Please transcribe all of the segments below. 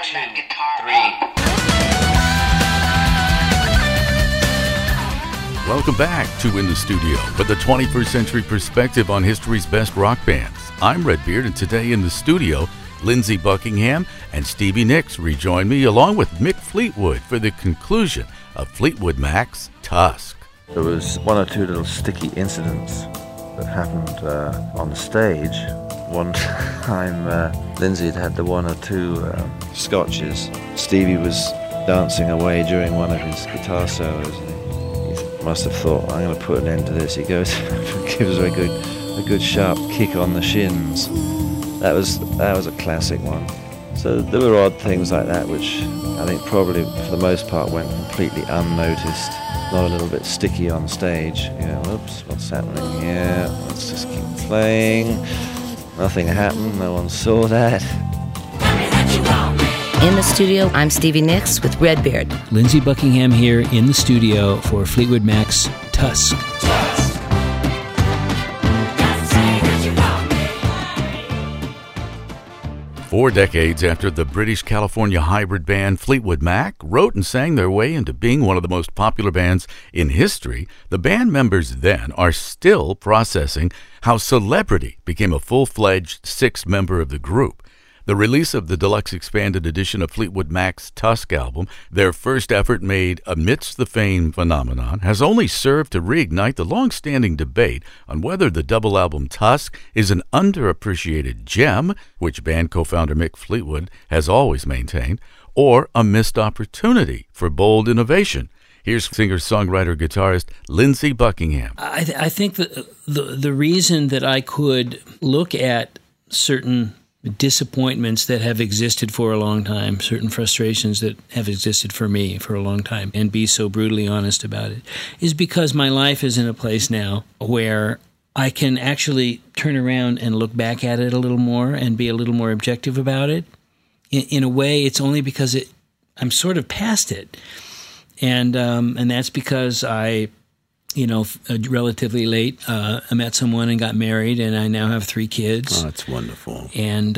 Welcome back to In the Studio with the 21st Century Perspective on history's best rock bands. I'm Redbeard, and today in the studio, Lindsey Buckingham and Stevie Nicks rejoin me along with Mick Fleetwood for the conclusion of Fleetwood Mac's Tusk. There was one or two little sticky incidents that happened on the stage. One time, Lindsey had the one or two scotches. Stevie was dancing away during one of his guitar solos. He must have thought, I'm going to put an end to this. He goes, gives her a good sharp kick on the shins. That was a classic one. So there were odd things like that, which I think probably for the most part went completely unnoticed. Not a little bit sticky on stage. Whoops, what's happening here? Let's just keep playing. Nothing happened. No one saw that. In the studio, I'm Stevie Nicks with Redbeard. Lindsey Buckingham here in the studio for Fleetwood Mac's Tusk. 4 decades after the British California hybrid band Fleetwood Mac wrote and sang their way into being one of the most popular bands in history, the band members then are still processing how celebrity became a full-fledged 6th member of the group. The release of the deluxe expanded edition of Fleetwood Mac's Tusk album, their first effort made amidst the fame phenomenon, has only served to reignite the long-standing debate on whether the double album Tusk is an underappreciated gem, which band co-founder Mick Fleetwood has always maintained, or a missed opportunity for bold innovation. Here's singer-songwriter guitarist Lindsey Buckingham. I think that the reason that I could look at certain disappointments that have existed for a long time, certain frustrations that have existed for me for a long time, and be so brutally honest about it, is because my life is in a place now where I can actually turn around and look back at it a little more and be a little more objective about it. In a way, it's only because I'm sort of past it. And that's because I relatively late, I met someone and got married, and I now have 3 kids. Oh, that's wonderful. And,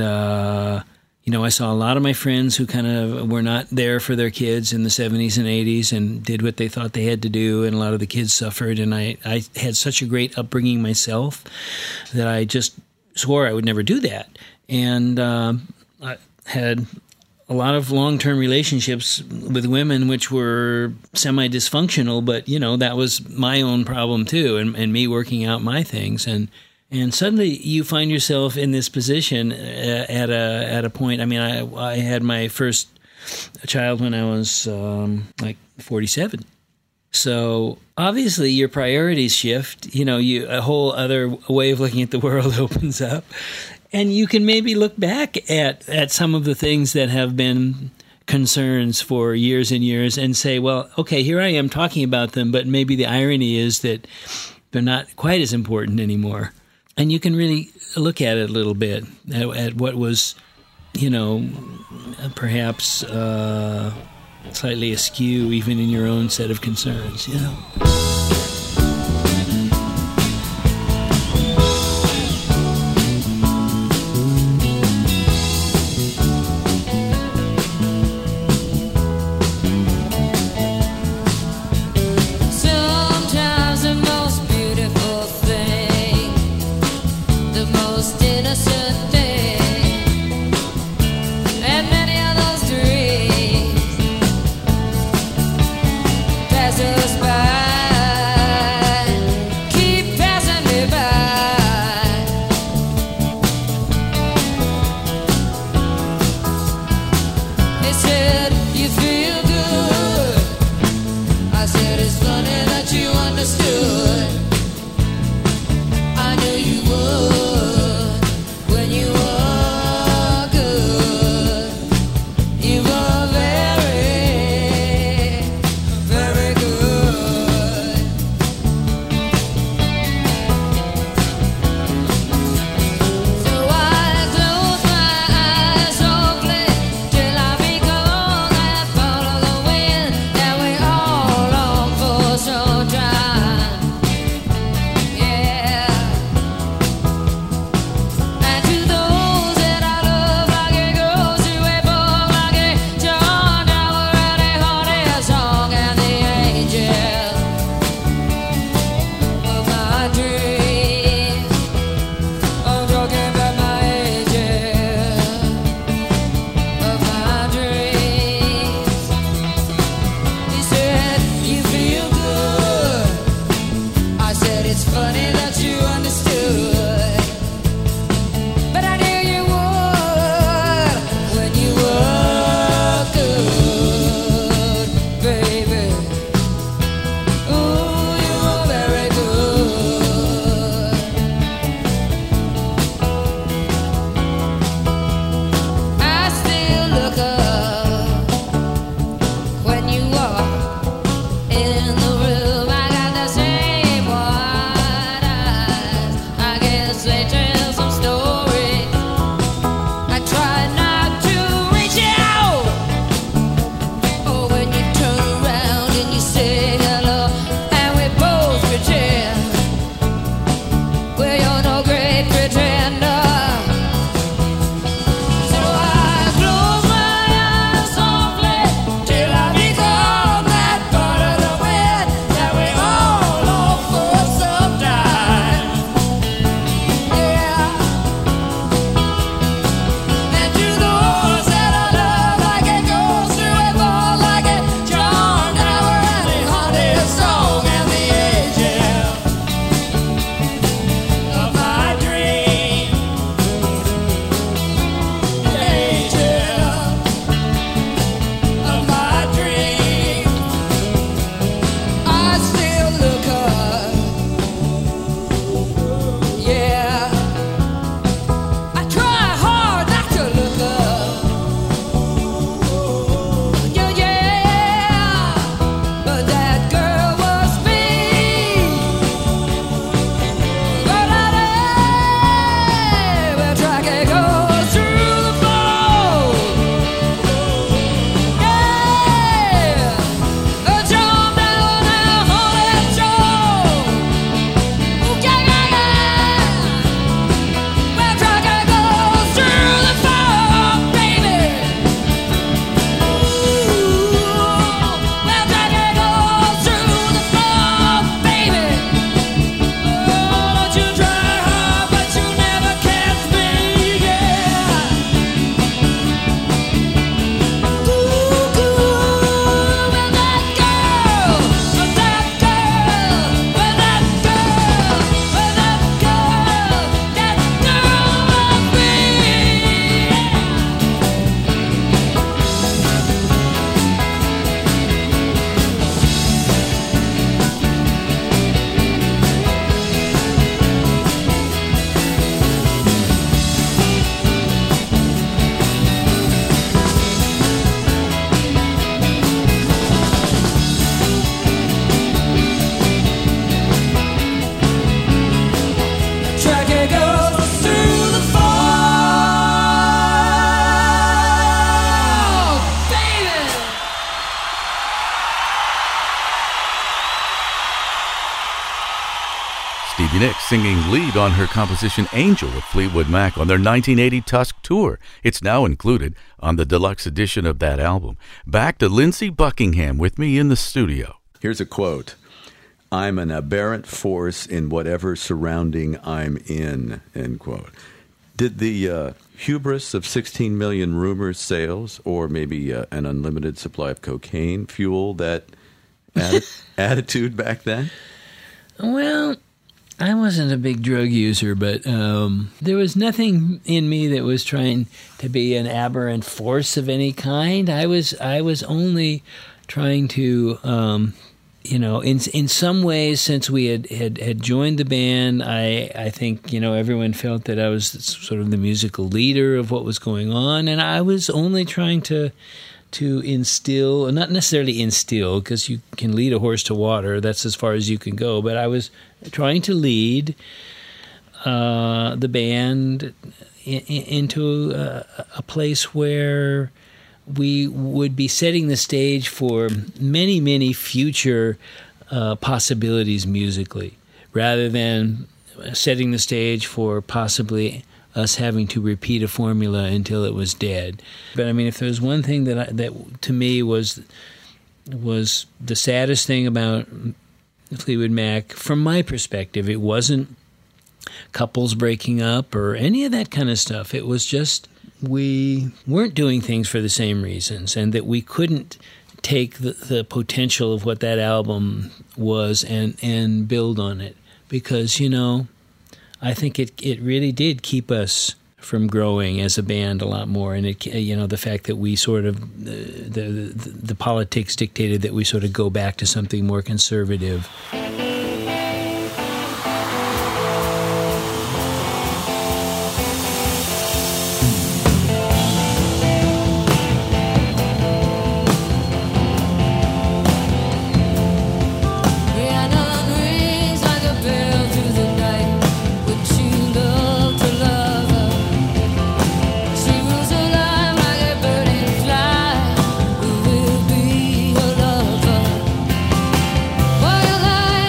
I saw a lot of my friends who kind of were not there for their kids in the 70s and 80s and did what they thought they had to do, and a lot of the kids suffered. And I had such a great upbringing myself that I just swore I would never do that. And I had a lot of long-term relationships with women which were semi-dysfunctional, but, that was my own problem too, and me working out my things. And suddenly you find yourself in this position at a point. I mean, I had my first child when I was 47. So obviously your priorities shift. A whole other way of looking at the world opens up. And you can maybe look back at some of the things that have been concerns for years and years and say, well, okay, here I am talking about them, but maybe the irony is that they're not quite as important anymore. And you can really look at it a little bit, at what was, perhaps slightly askew even in your own set of concerns, Stevie Nicks singing lead on her composition Angel with Fleetwood Mac on their 1980 Tusk tour. It's now included on the deluxe edition of that album. Back to Lindsey Buckingham with me in the studio. Here's a quote. "I'm an aberrant force in whatever surrounding I'm in," end quote. Did the hubris of 16 million rumors sales, or maybe an unlimited supply of cocaine, fuel that attitude back then? Well, I wasn't a big drug user, but there was nothing in me that was trying to be an aberrant force of any kind. I was only trying to, in some ways, since we had joined the band, I think, everyone felt that I was sort of the musical leader of what was going on, and I was only trying to instill, not necessarily instill, because you can lead a horse to water, that's as far as you can go, but I was trying to lead the band into a place where we would be setting the stage for many, many future possibilities musically, rather than setting the stage for possibly us having to repeat a formula until it was dead. But I mean, if there's one thing that to me was the saddest thing about Fleetwood Mac, from my perspective, it wasn't couples breaking up or any of that kind of stuff. It was just we weren't doing things for the same reasons, and that we couldn't take the potential of what that album was and build on it, because I think it really did keep us from growing as a band a lot more, and the fact that we sort of the politics dictated that we sort of go back to something more conservative. While your life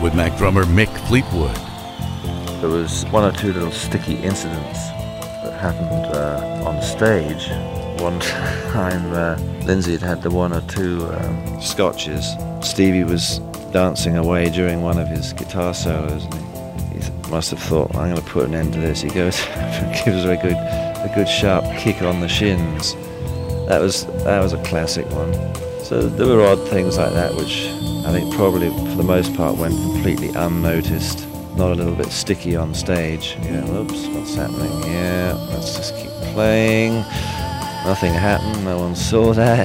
Fleetwood Mac drummer Mick Fleetwood. There was one or two little sticky incidents that happened on stage. One time Lindsay had the one or two scotches. Stevie was dancing away during one of his guitar solos, and he must have thought, I'm going to put an end to this. He goes and gives her a good sharp kick on the shins. That was a classic one. So there were odd things like that which I think probably for the most part went completely unnoticed. Not a little bit sticky on stage. You know, oops, what's happening? Yeah, let's just keep playing. Nothing happened, no one saw that.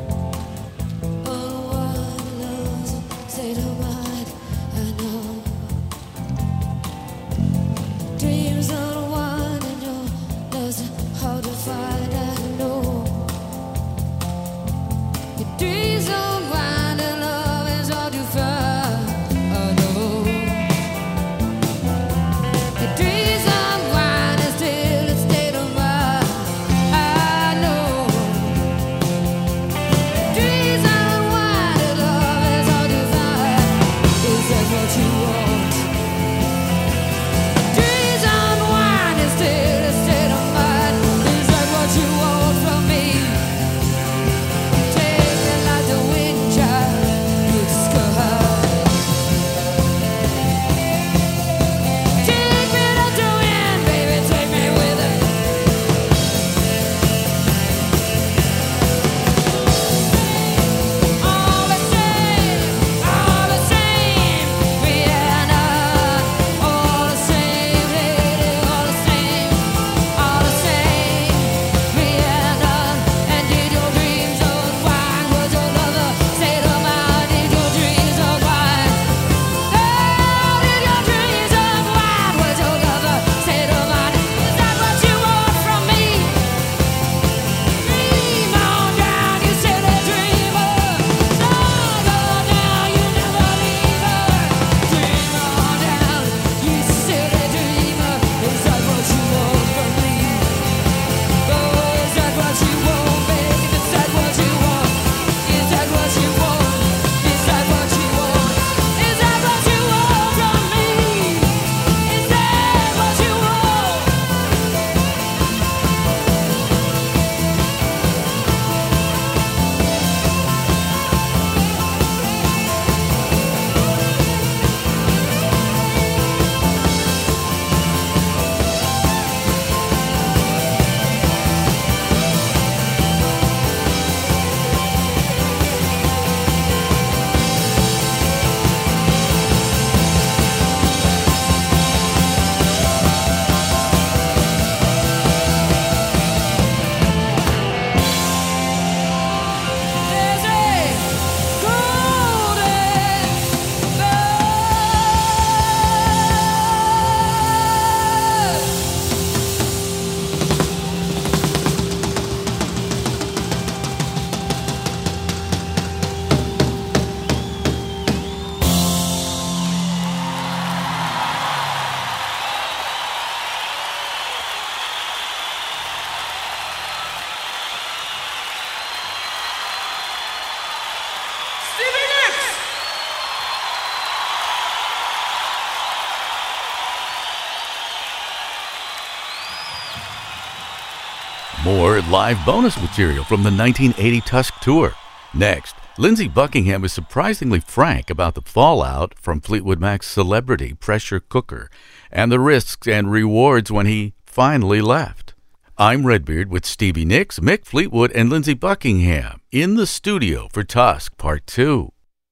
More live bonus material from the 1980 Tusk tour. Next, Lindsey Buckingham is surprisingly frank about the fallout from Fleetwood Mac's celebrity pressure cooker and the risks and rewards when he finally left. I'm Redbeard with Stevie Nicks, Mick Fleetwood, and Lindsey Buckingham in the studio for Tusk Part 2.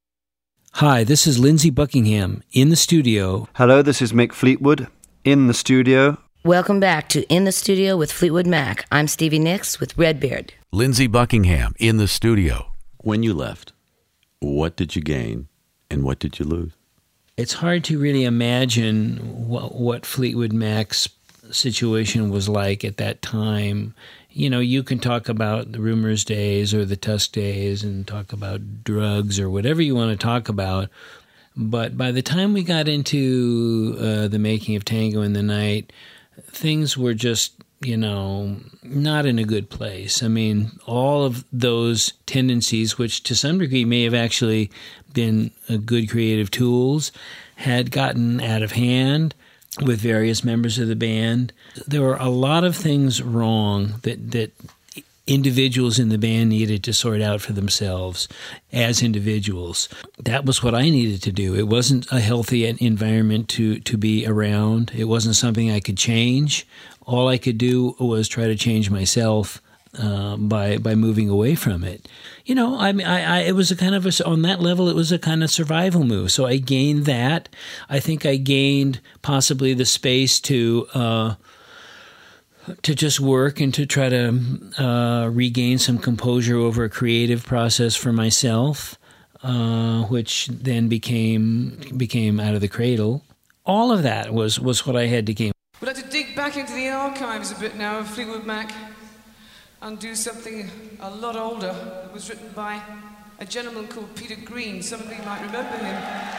Hi, this is Lindsey Buckingham in the studio. Hello, this is Mick Fleetwood in the studio. Welcome back to In the Studio with Fleetwood Mac. I'm Stevie Nicks with Redbeard. Lindsey Buckingham in the studio. When you left, what did you gain and what did you lose? It's hard to really imagine what Fleetwood Mac's situation was like at that time. You know, you can talk about the Rumors days or the Tusk days and talk about drugs or whatever you want to talk about. But by the time we got into the making of Tango in the Night, things were just not in a good place. I mean, all of those tendencies, which to some degree may have actually been good creative tools, had gotten out of hand with various members of the band. There were a lot of things wrong that individuals in the band needed to sort out for themselves as individuals. That was what I needed to do. It wasn't a healthy environment to be around. It wasn't something I could change. All I could do was try to change myself by moving away from it. It was a kind of on that level, it was a kind of survival move. So I gained that. I think I gained possibly the space to just work and to try to regain some composure over a creative process for myself, which then became Out of the Cradle. All of that was what I had to gain. We'd like to dig back into the archives a bit now of Fleetwood Mac and do something a lot older. It was written by a gentleman called Peter Green. Somebody might remember him.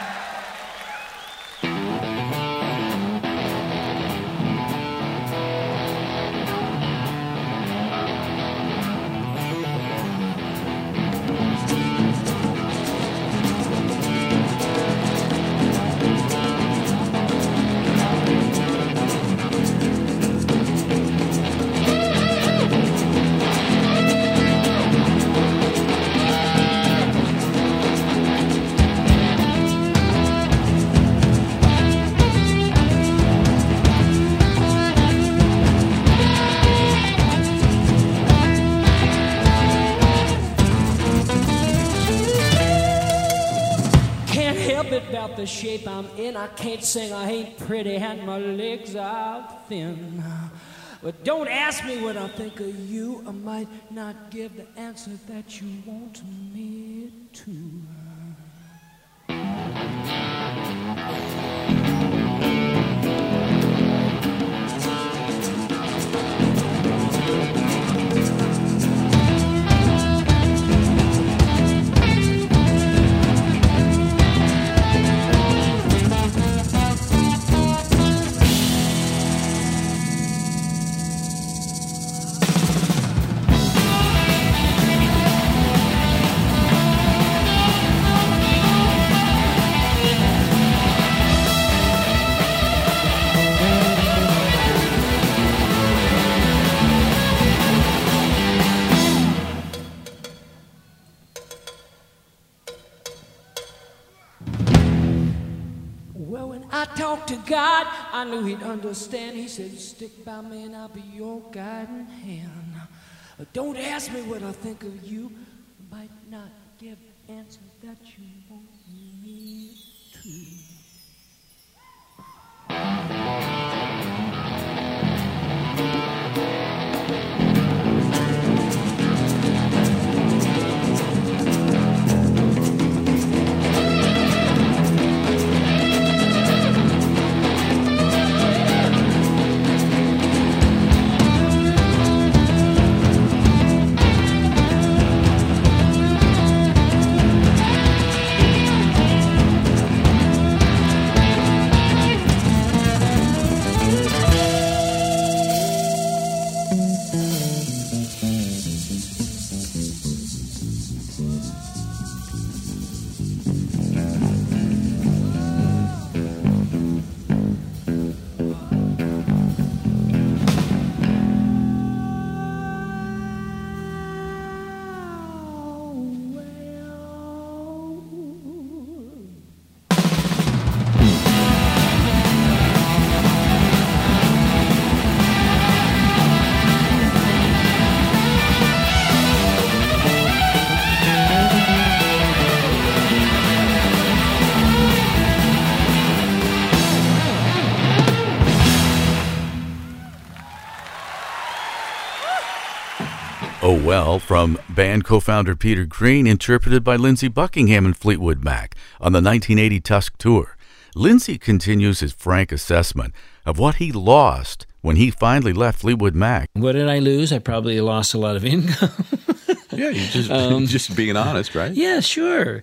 The shape I'm in, I can't sing, I ain't pretty, and my legs are thin. But don't ask me what I think of you, I might not give the answer that you want me to. To God, I knew he'd understand. He said, stick by me and I'll be your guiding hand. Don't ask me what I think of you. Might not give answers that you want me to. Oh Well from band co-founder Peter Green, interpreted by Lindsey Buckingham and Fleetwood Mac on the 1980 Tusk tour. Lindsey continues his frank assessment of what he lost when he finally left Fleetwood Mac. What did I lose? I probably lost a lot of income. Yeah, you just being honest, right? Yeah, sure.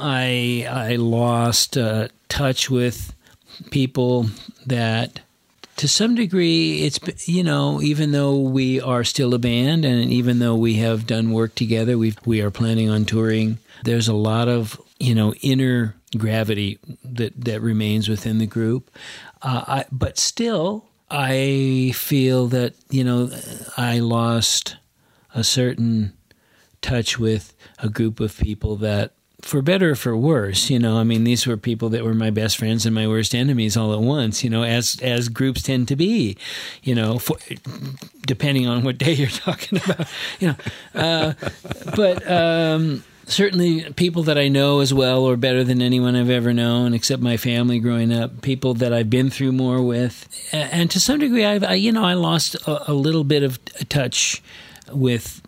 I lost touch with people that to some degree, it's, even though we are still a band and even though we have done work together, we are planning on touring, there's a lot of, inner gravity that remains within the group. But still, I feel that, I lost a certain touch with a group of people that, for better or for worse, these were people that were my best friends and my worst enemies all at once, as groups tend to be, depending on what day you're talking about, but certainly people that I know as well or better than anyone I've ever known, except my family growing up, people that I've been through more with, and to some degree, I lost a little bit of touch with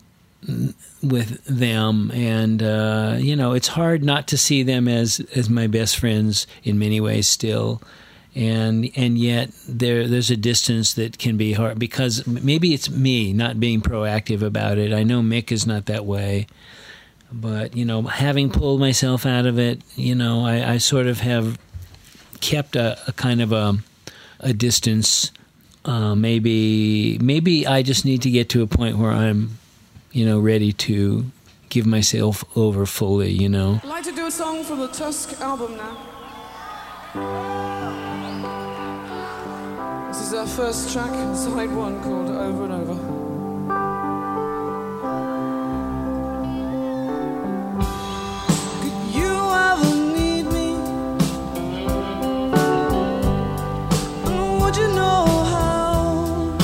them, and it's hard not to see them as my best friends in many ways still, and yet there's a distance that can be hard because maybe it's me not being proactive about it. I know Mick is not that way, but having pulled myself out of it, I sort of have kept a kind of a distance. Maybe I just need to get to a point where I'm ready to give myself over fully, I'd like to do a song from the Tusk album now. This is our first track, side one, called Over and Over. Could you ever need me? And would you know how?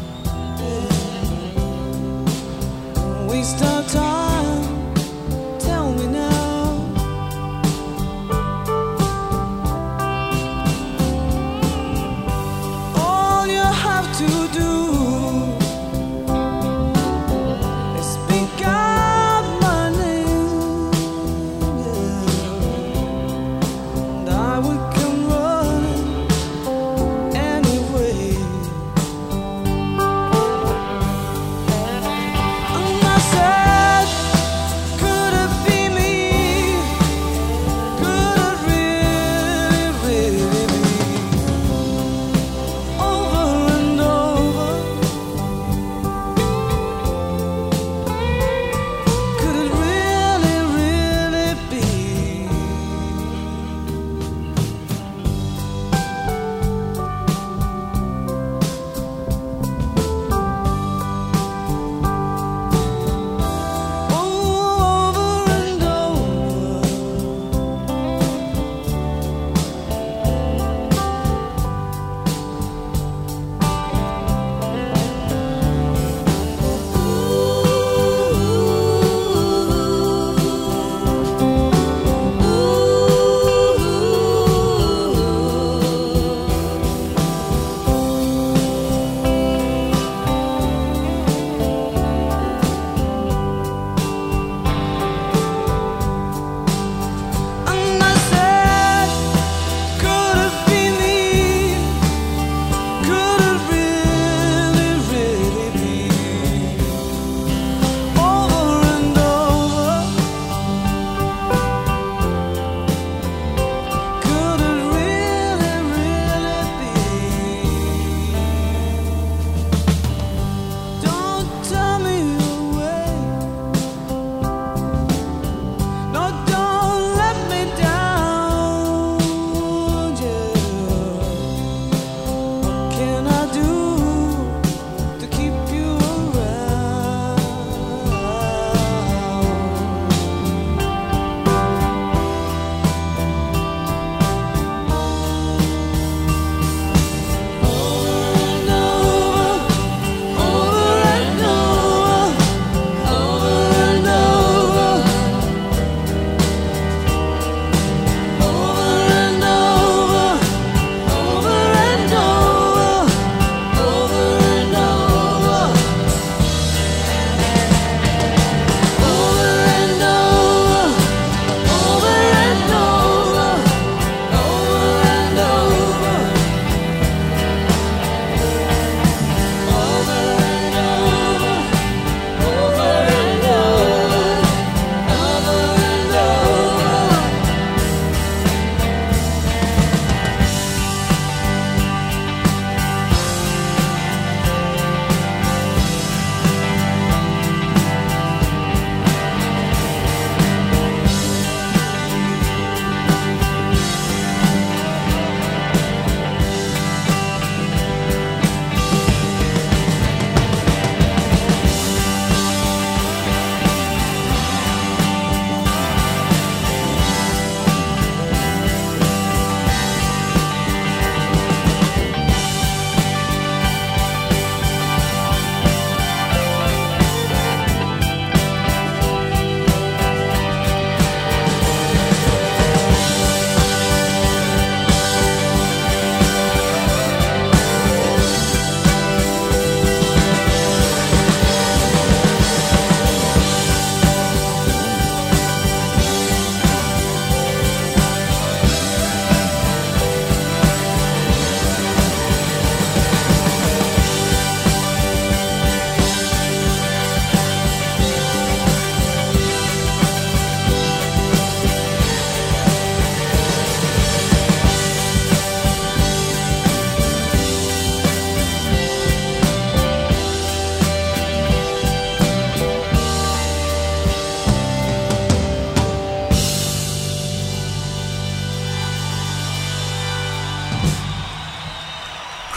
We start time, tell me now. All you have to do is speak out my name, and I will come running anyway. I'm not saying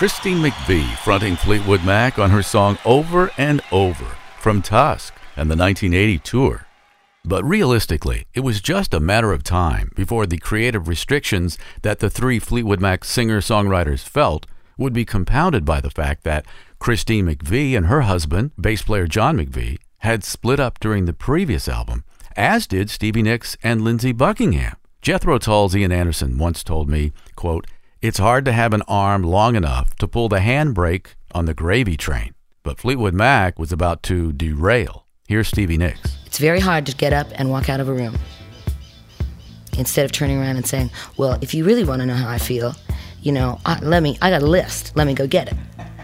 Christine McVie fronting Fleetwood Mac on her song Over and Over from Tusk and the 1980 tour. But realistically, it was just a matter of time before the creative restrictions that the three Fleetwood Mac singer-songwriters felt would be compounded by the fact that Christine McVie and her husband, bass player John McVie, had split up during the previous album, as did Stevie Nicks and Lindsey Buckingham. Jethro Tull's Ian Anderson once told me, quote, "It's hard to have an arm long enough to pull the handbrake on the gravy train." But Fleetwood Mac was about to derail. Here's Stevie Nicks. It's very hard to get up and walk out of a room instead of turning around and saying, well, if you really want to know how I feel, I got a list. Let me go get it.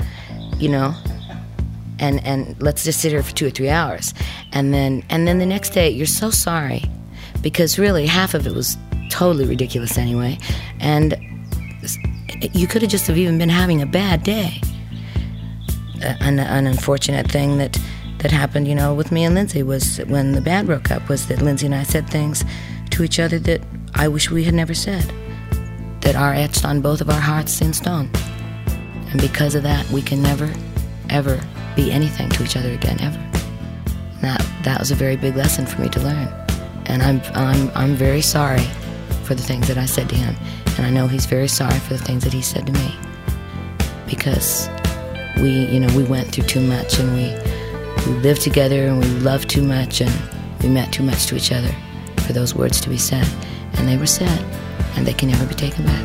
And let's just sit here for 2 or 3 hours. And then the next day, you're so sorry because really half of it was totally ridiculous anyway. And you could have just have even been having a bad day. An unfortunate thing that happened, with me and Lindsey was when the band broke up was that Lindsey and I said things to each other that I wish we had never said, that are etched on both of our hearts in stone. And because of that, we can never, ever be anything to each other again, ever. That was a very big lesson for me to learn. And I'm very sorry for the things that I said to him. And I know he's very sorry for the things that he said to me. Because we went through too much, and we lived together, and we loved too much, and we meant too much to each other for those words to be said. And they were said, and they can never be taken back.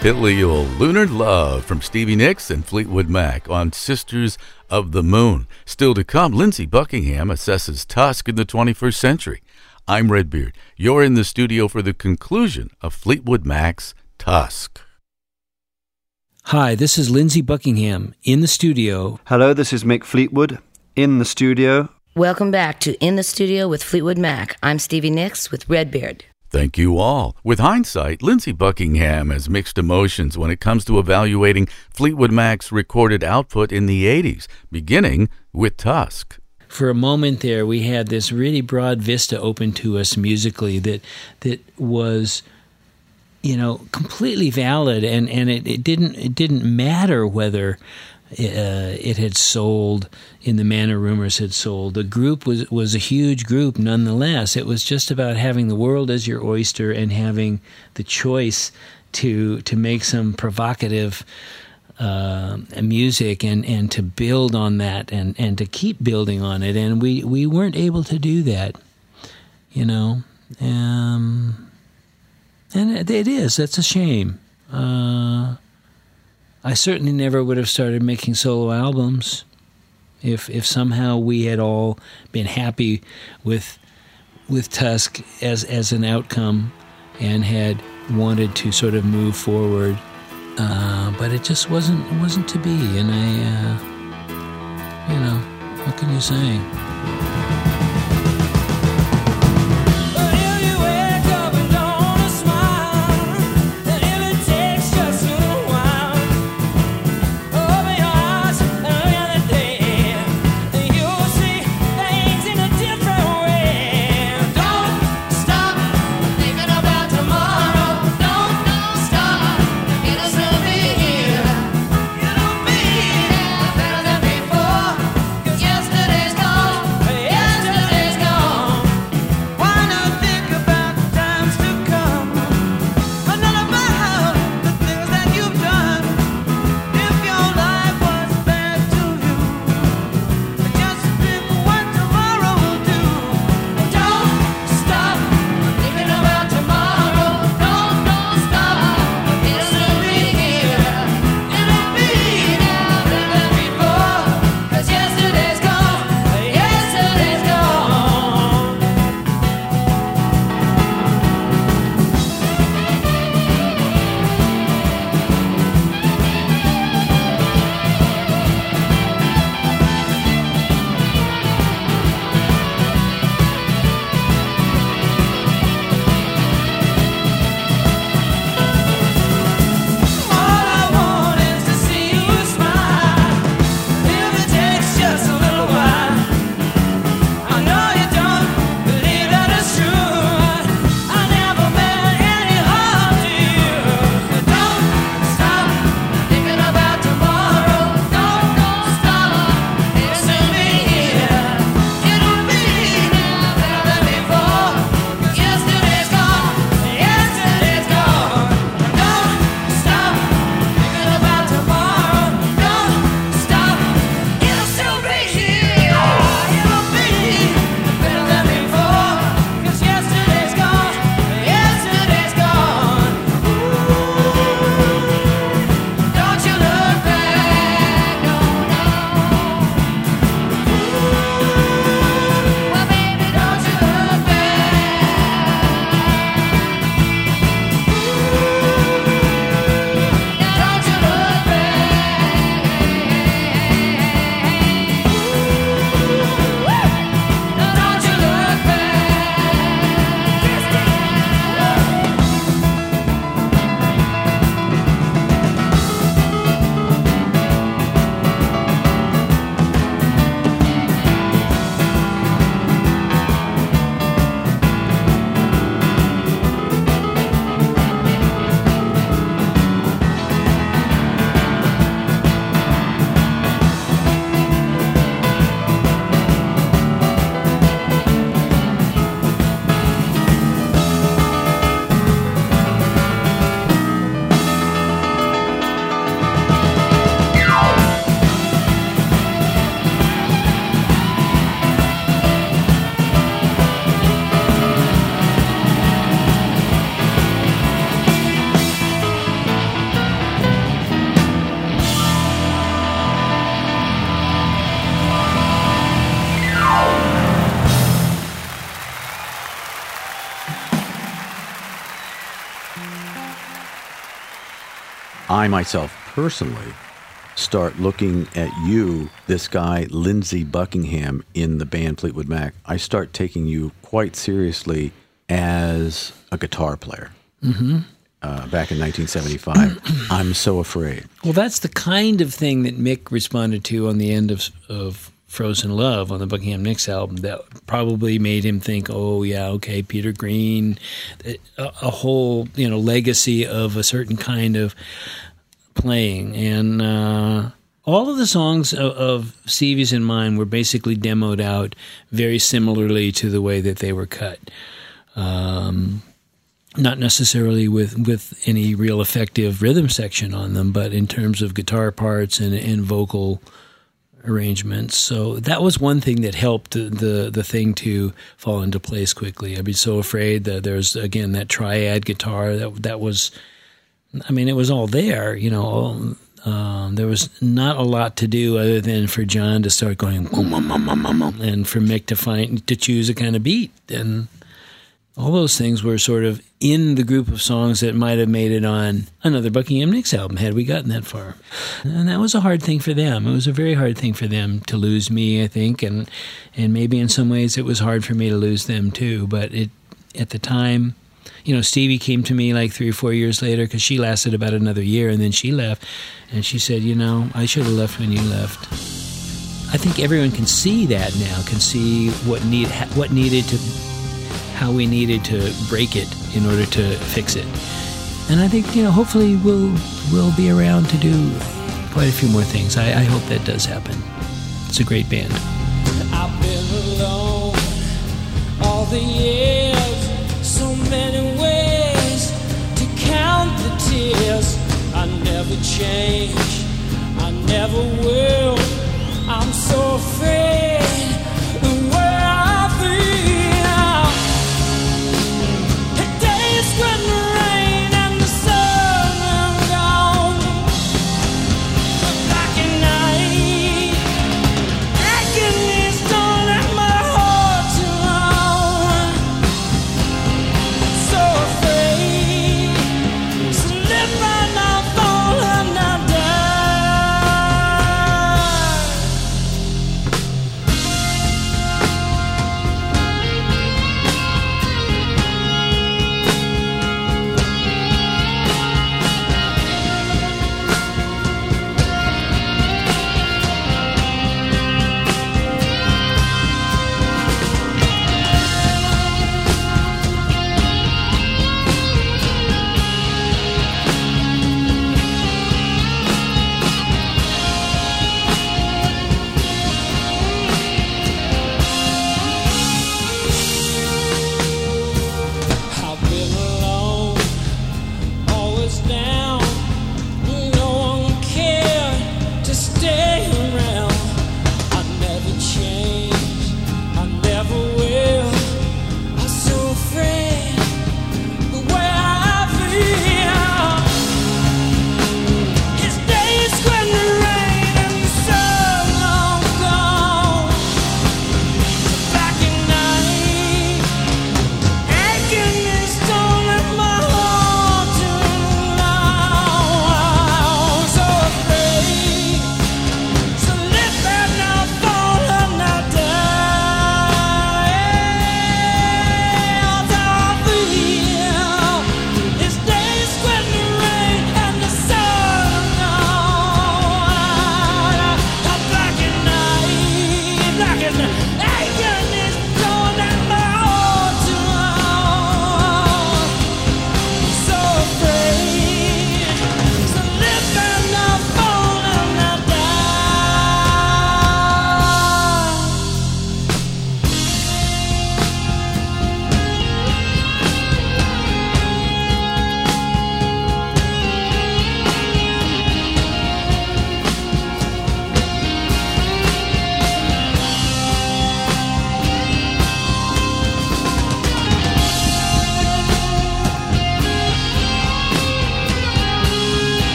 Illegal Lunar Love from Stevie Nicks and Fleetwood Mac on Sisters of the Moon. Still to come, Lindsey Buckingham assesses Tusk in the 21st century. I'm Redbeard. You're in the studio for the conclusion of Fleetwood Mac's Tusk. Hi, this is Lindsey Buckingham in the studio. Hello, this is Mick Fleetwood in the studio. Welcome back to In the Studio with Fleetwood Mac. I'm Stevie Nicks with Redbeard. Thank you all. With hindsight, Lindsey Buckingham has mixed emotions when it comes to evaluating Fleetwood Mac's recorded output in the 80s, beginning with Tusk. For a moment there, we had this really broad vista open to us musically that was, completely valid, and it didn't matter whether it had sold in the manner Rumors had sold. The group was a huge group nonetheless. It was just about having the world as your oyster and having the choice to make some provocative music and to build on that and to keep building on it. And we weren't able to do that, and it is. That's a shame. I certainly never would have started making solo albums if somehow we had all been happy with Tusk as an outcome and had wanted to sort of move forward, but it just wasn't to be. And what can you say? Yesterday's gone. I myself personally start looking at you, this guy, Lindsey Buckingham, in the band Fleetwood Mac. I start taking you quite seriously as a guitar player. Back in 1975. I'm So Afraid. Well, that's the kind of thing that Mick responded to on the end of Frozen Love on the Buckingham Nicks album that probably made him think, oh, yeah, okay, Peter Green, a whole, legacy of a certain kind of playing. And all of the songs of Stevie's and mine were basically demoed out very similarly to the way that they were cut. Not necessarily with any real effective rhythm section on them, but in terms of guitar parts and vocal arrangements. So that was one thing that helped the thing to fall into place quickly. I'd be So Afraid that there's, again, that triad guitar that was, it was all there, there was not a lot to do other than for John to start going, and for Mick to choose a kind of beat. And all those things were sort of in the group of songs that might have made it on another Buckingham Nicks album had we gotten that far. And that was a hard thing for them. It was a very hard thing for them to lose me, I think, and maybe in some ways it was hard for me to lose them too. But at the time, Stevie came to me like 3 or 4 years later because she lasted about another year and then she left. And she said, I should have left when you left. I think everyone can see that now, can see how we needed to break it in order to fix it. And I think, hopefully we'll be around to do quite a few more things. I hope that does happen. It's a great band. I've been alone all the years, so many ways to count the tears. I never change, I never will. I'm so afraid of where I've been. When the rain and the sun are gone, black and night, agonies don't let my heart alone. So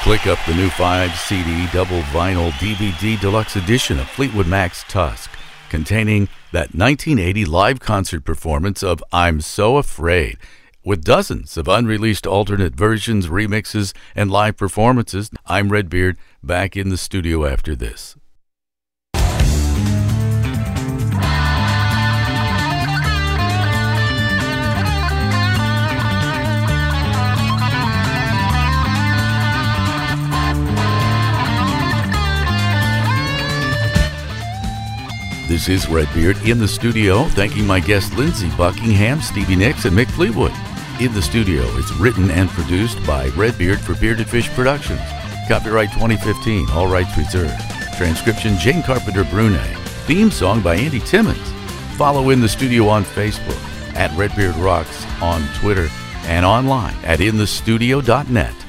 Click up the new 5-CD double vinyl DVD deluxe edition of Fleetwood Mac's Tusk, containing that 1980 live concert performance of I'm So Afraid, with dozens of unreleased alternate versions, remixes, and live performances. I'm Redbeard, back in the studio after this. This is Redbeard in the studio, thanking my guests Lindsey Buckingham, Stevie Nicks, and Mick Fleetwood. In the Studio is written and produced by Redbeard for Bearded Fish Productions. Copyright 2015, all rights reserved. Transcription Jane Carpenter Brunet. Theme song by Andy Timmons. Follow In the Studio on Facebook, at Redbeard Rocks on Twitter, and online at inthestudio.net.